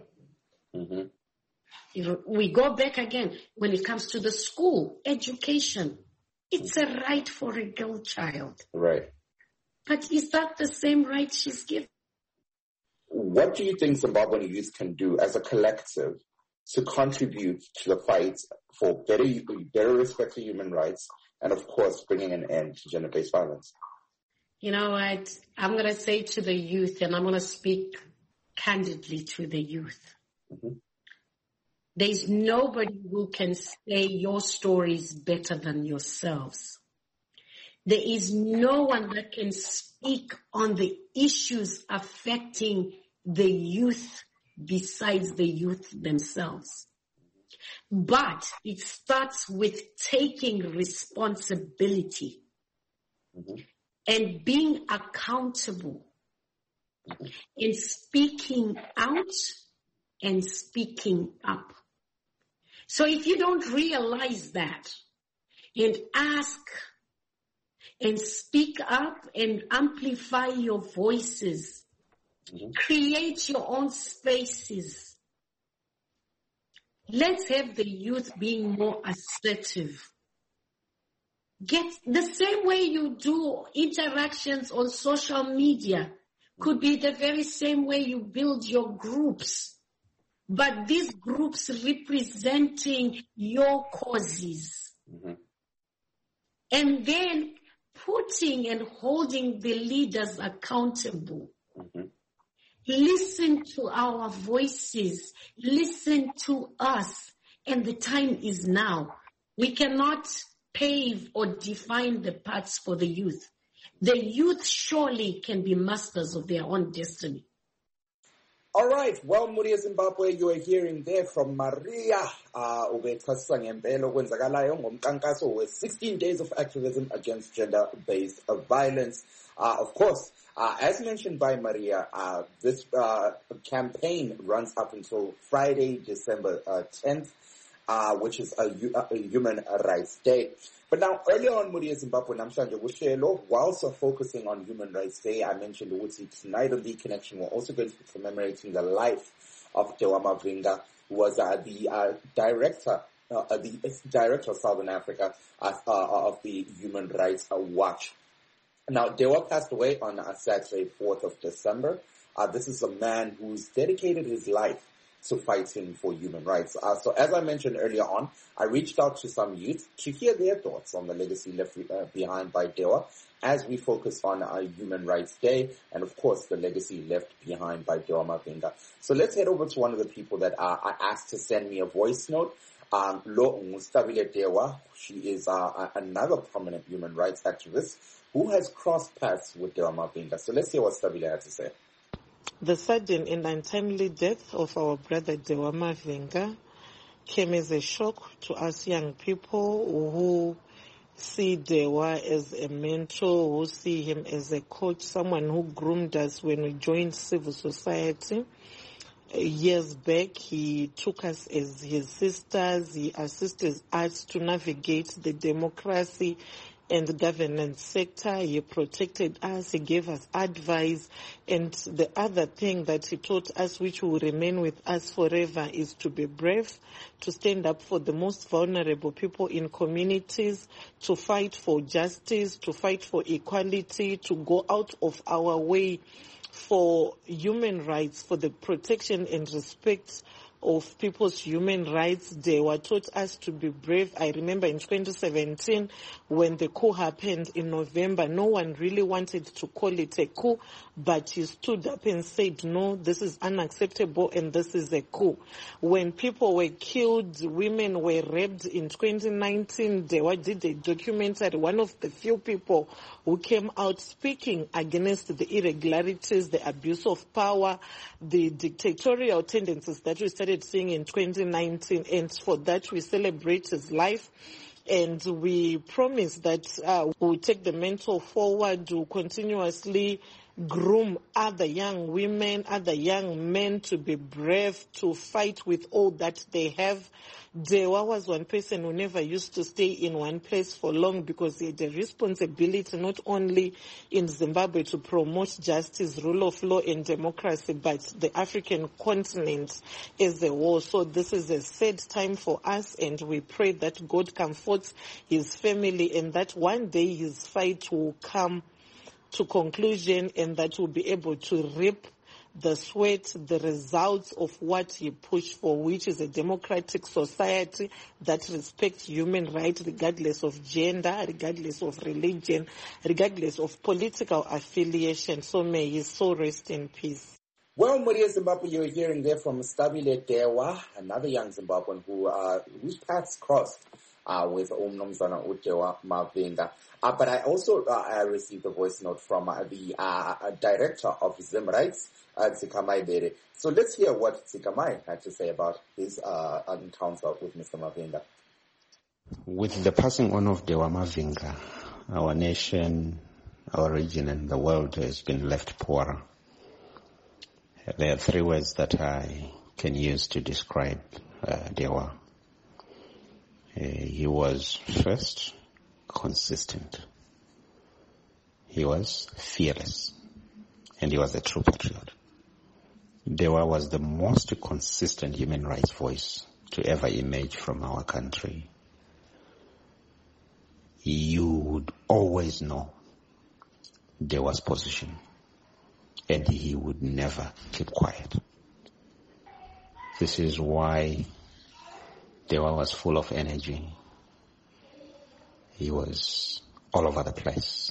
We go back again when it comes to the school, education. It's a right for a girl child. Right. But is that the same right she's given? What do you think Zimbabwean youth can do as a collective to contribute to the fight for better respect for human rights and, of course, bringing an end to gender-based violence? You know what? I'm going to say to the youth, and I'm going to speak candidly to the youth. There's nobody who can say your story is better than yourselves. There is no one that can speak on the issues affecting the youth besides the youth themselves. But it starts with taking responsibility and being accountable and speaking out and speaking up. So if you don't realize that and ask and speak up and amplify your voices, create your own spaces. Let's have the youth being more assertive. Get the same way you do interactions on social media could be the very same way you build your groups. But these groups representing your causes. And then putting and holding the leaders accountable. Listen to our voices. Listen to us. And the time is now. We cannot pave or define the paths for the youth. The youth surely can be masters of their own destiny. All right. Well, Muria Zimbabwe, you are hearing there from Maria. Ubechasisa ngempela okwenzakalayo ngomkhankaso we 16 days of activism against gender-based violence. Of course, as mentioned by Maria, this campaign runs up until Friday, December 10th, which is a Human Rights Day. But now, earlier on, Muria Zimbabwe, Namhlanje Kushelo, whilst focusing on Human Rights Day, I mentioned Uti tonight on The Connection, we're also going to be commemorating the life of Dewa Mavhinga, who was the director the director of Southern Africa of the Human Rights Watch. Now, Dewa passed away on Saturday, 4th of December. This is a man who's dedicated his life to fighting for human rights. So as I mentioned earlier on, I reached out to some youth to hear their thoughts on the legacy left behind by Dewa as we focus on Human Rights Day and, of course, the legacy left behind by Dewa Mavinga. So let's head over to one of the people that I asked to send me a voice note. Lo Ngustabile Dewa, she is another prominent human rights activist who has crossed paths with Dewa Mavinga. So let's hear what Stabile had to say. The sudden and untimely death of our brother Dewa Mavinga came as a shock to us young people who see Dewa as a mentor, who see him as a coach, someone who groomed us when we joined civil society. Years back, he took us as his sisters. He assisted us to navigate the democracy and governance sector. He protected us. He gave us advice. And the other thing that he taught us, which will remain with us forever, is to be brave, to stand up for the most vulnerable people in communities, to fight for justice, to fight for equality, to go out of our way for human rights, for the protection and respect of people's human rights. They were taught us to be brave. I remember in 2017 when the coup happened in November, no one really wanted to call it a coup, but he stood up and said, no, this is unacceptable and this is a coup. When people were killed, women were raped in 2019, they did a documentary, one of the few people who came out speaking against the irregularities, the abuse of power, the dictatorial tendencies that we started seeing in 2019, and for that we celebrate his life. And we promise that we'll take the mantle forward to continuously groom other young women, other young men to be brave, to fight with all that they have. Dewa was one person who never used to stay in one place for long because he had a responsibility not only in Zimbabwe to promote justice, rule of law and democracy, but the African continent as a whole. So this is a sad time for us, and we pray that God comforts his family and that one day his fight will come to conclusion and that we'll be able to reap the sweat, the results of what he pushed for, which is a democratic society that respects human rights regardless of gender, regardless of religion, regardless of political affiliation. So may his soul rest in peace. Well, Maria Zimbabwe, you're hearing there from Stabile Dewa, another young Zimbabwean whose paths crossed with Umnomzana Udewa Mavinga. But I also received a voice note from the director of Zim Rights, Tsikamai Bere. So let's hear what Tsikamai had to say about his encounter with Mr. Mavinga. With the passing on of Dewa Mavinga, our nation, our region and the world has been left poorer. There are three words that I can use to describe Dewa. He was first, consistent. He was fearless. And he was a true patriot. Dewa was the most consistent human rights voice to ever emerge from our country. You would always know Dewa's position, and he would never keep quiet. This is why Dewa was full of energy. He was all over the place,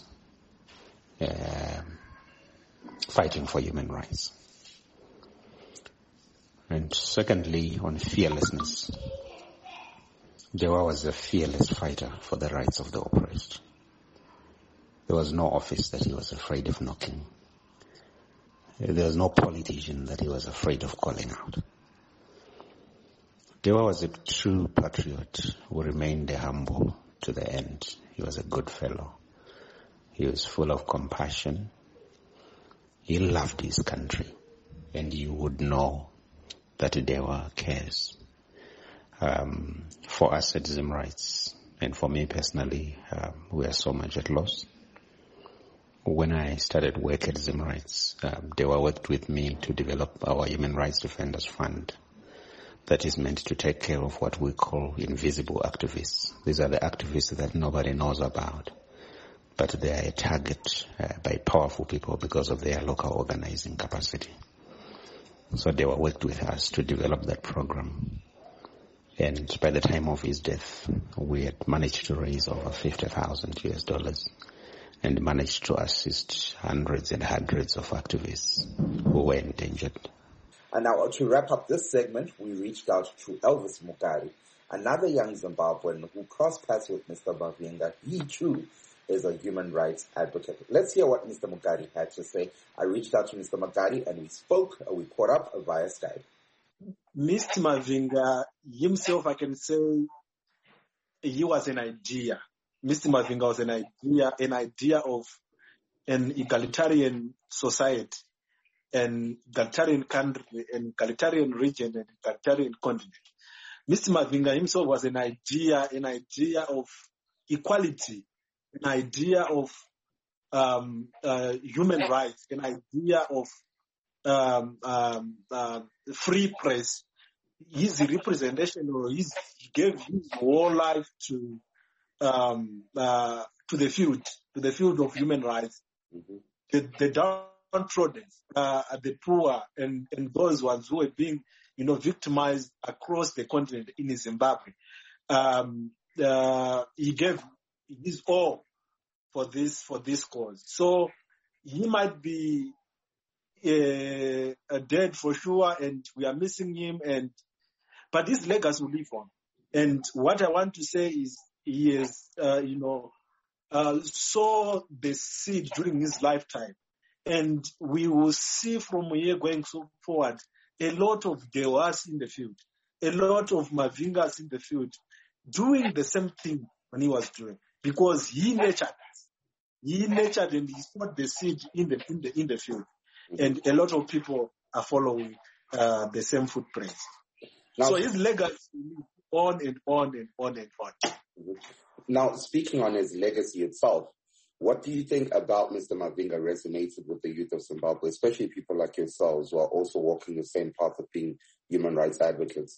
fighting for human rights. And secondly, on fearlessness, Dewa was a fearless fighter for the rights of the oppressed. There was no office that he was afraid of knocking. There was no politician that he was afraid of calling out. Dewa was a true patriot who remained humble to the end. He was a good fellow. He was full of compassion. He loved his country. And you would know that Dewa cares. For us at Zim Rights, and for me personally, we are so much at loss. When I started work at Zim Rights, Dewa worked with me to develop our Human Rights Defenders Fund. that is meant to take care of what we call invisible activists. These are the activists that nobody knows about, but they are a target by powerful people because of their local organizing capacity. So they worked with us to develop that program. And by the time of his death, we had managed to raise over $50,000 and managed to assist hundreds and hundreds of activists who were endangered. And now, to wrap up this segment, we reached out to Elvis Mugari, another young Zimbabwean who crossed paths with Mr. Mavinga. He, too, is a human rights advocate. Let's hear what Mr. Mugari had to say. I reached out to Mr. Mugari and we caught up via Skype. Mr. Mavinga himself, I can say, he was an idea. Mr. Mavinga was an idea of an egalitarian society, an egalitarian country, an egalitarian region, an egalitarian continent. Mr. Mavinga himself was an idea of equality, an idea of human rights, an idea of free press. His representation, he gave his whole life to the field of human rights, the downtrodden, the poor, and those ones who were being, victimized across the continent in Zimbabwe. He gave his all for this cause. So he might be dead for sure, and we are missing him. But his legacy will live on. And what I want to say is, he has, sow the seed during his lifetime. And we will see from here going forward a lot of Dewas in the field, a lot of Mavingas in the field, doing the same thing when he was doing, because he nurtured us. He nurtured and he sowed the seed in the field. And a lot of people are following the same footprints. Now, so his legacy on and on and on and on. Now, speaking on his legacy itself, what do you think about Mr. Mavinga resonated with the youth of Zimbabwe, especially people like yourselves who are also walking the same path of being human rights advocates?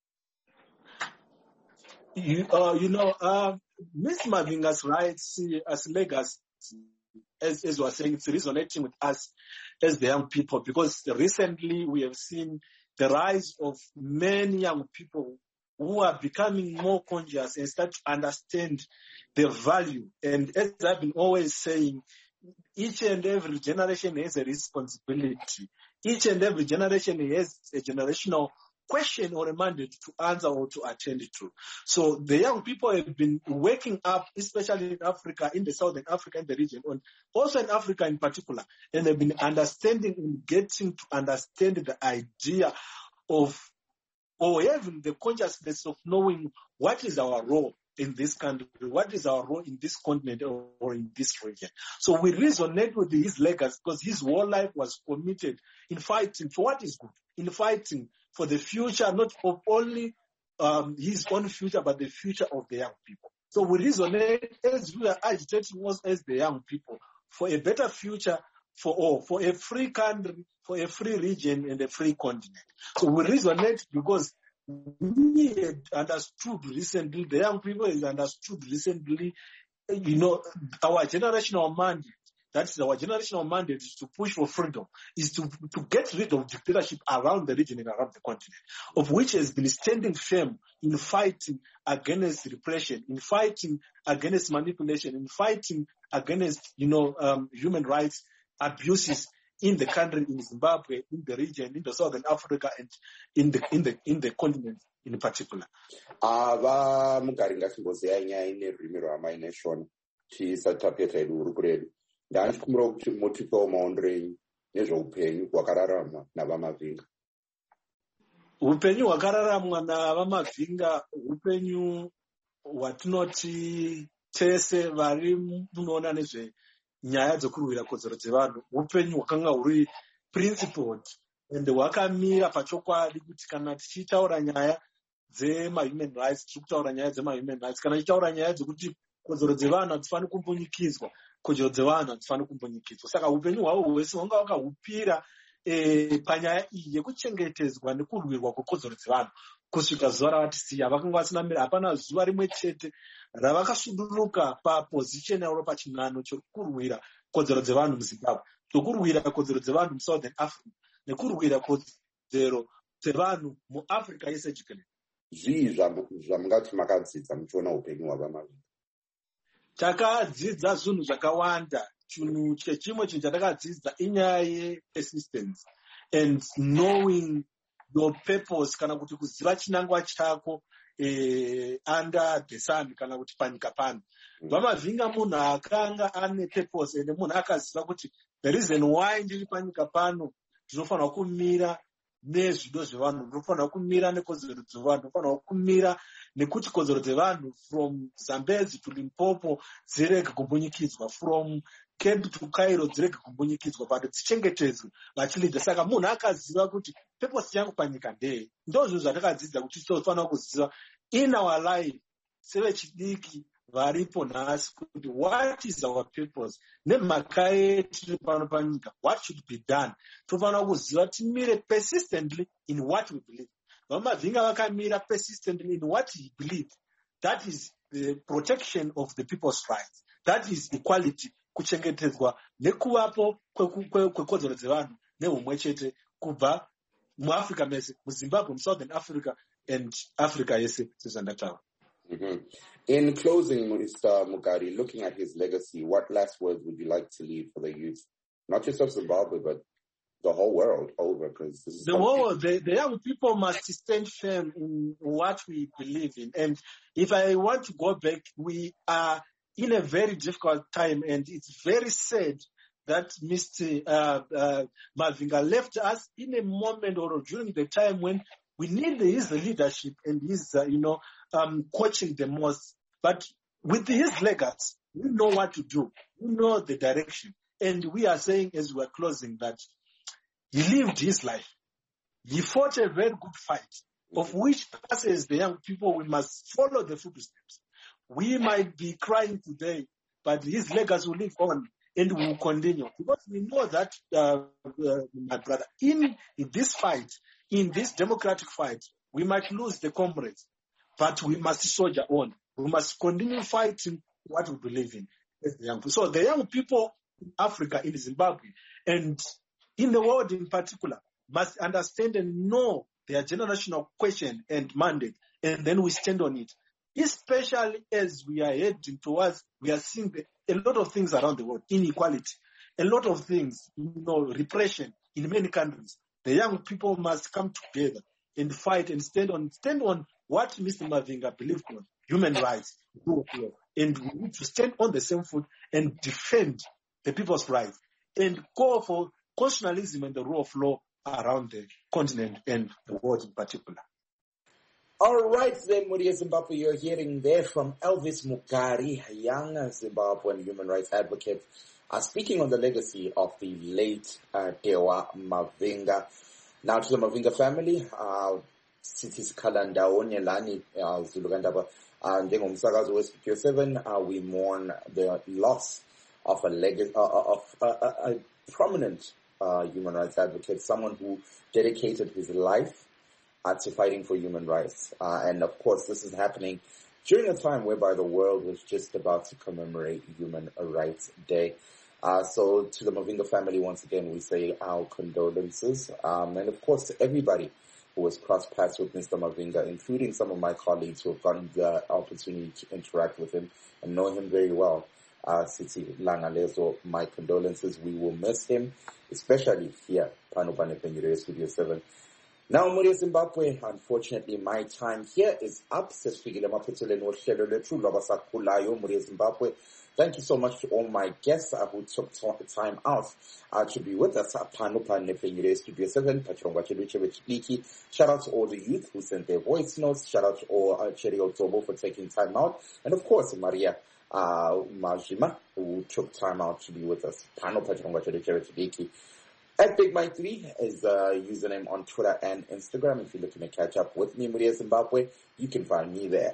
Mr. Mavinga's rights as legacy, as we are saying, it's resonating with us as the young people, because recently we have seen the rise of many young people who are becoming more conscious and start to understand the value. And as I've been always saying, each and every generation has a responsibility. Each and every generation has a generational question or a mandate to answer or to attend to. So the young people have been waking up, especially in Africa, in the Southern Africa, in the region, and also in Africa in particular, and they've been understanding and getting to understand the idea of, or having the consciousness of knowing what is our role in this country, what is our role in this continent or in this region. So we resonate with his legacy, because his whole life was committed in fighting for what is good, in fighting for the future, not of only his own future, but the future of the young people. So we resonate as we are agitating us as the young people for a better future for all, for a free country, for a free region and a free continent. So we resonate because we had understood recently, the young people had understood recently, our generational mandate. That is our generational mandate, is to push for freedom, is to get rid of dictatorship around the region and around the continent, of which has been standing firm in fighting against repression, in fighting against manipulation, in fighting against, human rights abuses in the country, in Zimbabwe, in the region, in the Southern Africa, and in the continent in particular. Ava mugari ngatimboziya nyaya nerurimi rwamaine shona tisatapeta edu uri kuredu. Ndachikumbira kuti mutipewo maondero enyu nezveupenyu hwakararamwa navamavinga. Upenyu hwakararamwa navamavinga upenyu hwatinoti tese vari munoona nezvenyaya dzokurwira kodzero dzevanhu, upenyu hwakanga huri principled and hwakamira pachokwadi, kuti kana tichitaura nyaya dzema-human rights, tiri kutaura nyaya dzema-human rights. Kana tichitaura nyaya dzokuti kodzero dzevanhu hadzifani kumbunyikidzwa, kodzero dzevanhu hadzifani kumbunyikidzwa. Saka upenyu hwavo hwese hwanga hwakahupira panyaya iyi yekuchengetedzwa nekurwirwa kwekodzero dzevanhu. kusvika zuva ravatisiya vakanga vasinamira. Hapana zuva rimwe chete ravakasunduruka paposition yavo pachinano chokurwira kodzero dzevanhu muZimbabwe, chokurwira kodzero dzevanhu muSouthern Africa, nekurwira kodzero dzevanhu muAfrica yese jikelele. Zvii zvamungati makadzidza muchiona upenyu hwaVamavinga? Takadzidza zvinhu zvakawanda. Chinhu chechimwe chinhu chatakadzidza inyaya yepersistence and knowing your purpose, kana kuti kuziva chinangwa chako under the sun, kana kuti panyika pano. VaMavinga munhu akanga ane purpose and munhu akaziva kuti the reason why ndiri panyika pano ndinofanira kumira nezvido zvevanhu, ndinofanira kumira nekodzero dzevanhu, ndinofanira kumira nekuti kodzero dzevanhu from Zambezi to Limpopo dzirege kumbunyikidzwa, from Cape to Cairo dzirege kumbunyikidzwa, but dzichengetedzwe vachilidha. Saka munhu akaziva kuti purpose yangu panyika ndeye. Ndozvo zvatakadzidza kuti tinofanira kuziva in our life sevechidiki varipo nhasi kuti what is our purpose, nemhaka yetiri pano panyika, what should be done. Tofanira kuziva timire persistently in what we believe. VaMavinga vakamira persistently in what he believed. That is the protection of the people's rights. That is equality, kuchengetedzwa nekuvapo kwekodzero dzevanhu nehumwe chete kubva muAfrica mese, muZimbabwe, muSouthern Africa and Africa yese sezvandataura. In closing, Mr. Mugari, looking at his legacy, what last words would you like to leave for the youth, not just of Zimbabwe, but the whole world over? Because the whole, the young people must stand firm in what we believe in. And if I want to go back, we are in a very difficult time, and it's very sad that Mr. Mavinga left us in a moment or during the time when we need his leadership and his, coaching the most. But with his legacy, we know what to do. We know the direction. And we are saying as we're closing that he lived his life. He fought a very good fight, of which us as the young people, we must follow the footsteps. We might be crying today, but his legacy will live on and will continue. Because we know that, my brother, in this fight, in this democratic fight, we might lose the comrades, but we must soldier on. We must continue fighting what we believe in as the young people. So the young people in Africa, in Zimbabwe, and in the world in particular, must understand and know their generational question and mandate, and then we stand on it. Especially as we are heading towards, we are seeing a lot of things around the world, inequality, a lot of things, repression in many countries. The young people must come together and fight and stand on what Mr. Mavinga believed on, human rights, and we need to stand on the same foot and defend the people's rights and call for constitutionalism and the rule of law around the continent and the world in particular. All right, then, Muria Zimbabwe, you're hearing there from Elvis Mugari, a young Zimbabwean human rights advocate, speaking on the legacy of the late Dewa Mavinga. Now, to the Mavinga family, Cities Kalandaonye Lani, Zulugandaba, Njengomsakazo Studio 7, we mourn the loss of a prominent human rights advocate, someone who dedicated his life to fighting for human rights. And of course, this is happening during a time whereby the world was just about to commemorate Human Rights Day. So to the Mavinga family, once again, we say our condolences. And of course, to everybody who has crossed paths with Mr. Mavinga, including some of my colleagues who have gotten the opportunity to interact with him and know him very well. Siti Langalezo, my condolences. We will miss him, especially here, Panopane Penjure Studio 7. Now, Muria Zimbabwe, unfortunately, my time here is up. Muria Zimbabwe. Thank you so much to all my guests who took time out to be with us. Studio 7. Shout out to all the youth who sent their voice notes. Shout out to all Cherry Otobo for taking time out. And of course, Maria Majima, who took time out to be with us. At Big Mike 3 is the username on Twitter and Instagram. If you're looking to catch up with me, Muria Zimbabwe, you can find me there.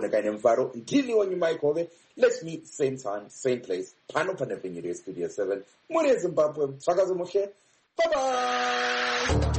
Let's meet same time, same place. Studio 7. Muria Zimbabwe. Bye-bye.